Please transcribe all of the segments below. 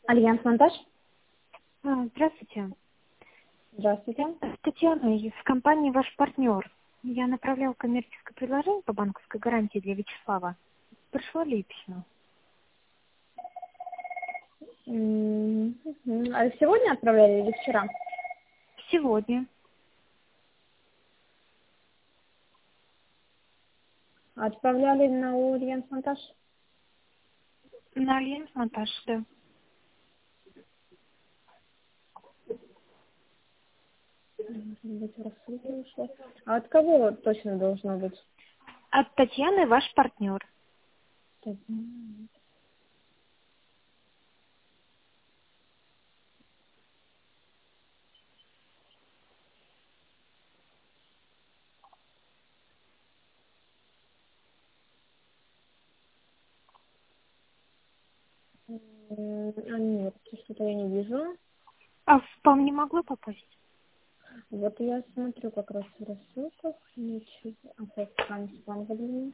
Альянс Монтаж. Здравствуйте. Здравствуйте. Татьяна из компании «Ваш партнер». Я направляла коммерческое предложение по банковской гарантии для Вячеслава. Пришло ли письмо? А сегодня отправляли или вчера? Сегодня. Отправляли на Альянс Монтаж? На Альянс Монтаж, да. Может быть, рассылка ушла. А от кого точно должно быть? От Татьяны «Ваш партнер». Так, нет, что-то я не вижу. А в спам не могло попасть? Вот я смотрю как раз в рассылках. Ничего. Опять спам блин.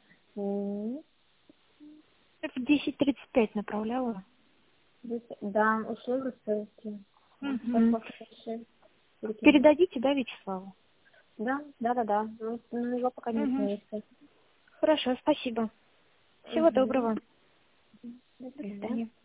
В 10:35 направляла. Да, ушло в рассылки. Сейчас Угу. попозже перекину. Передадите, да, Вячеславу? Да. Ну, его пока нет на Угу. месте. Хорошо, спасибо. Всего Угу. доброго. До До свидания. свидания.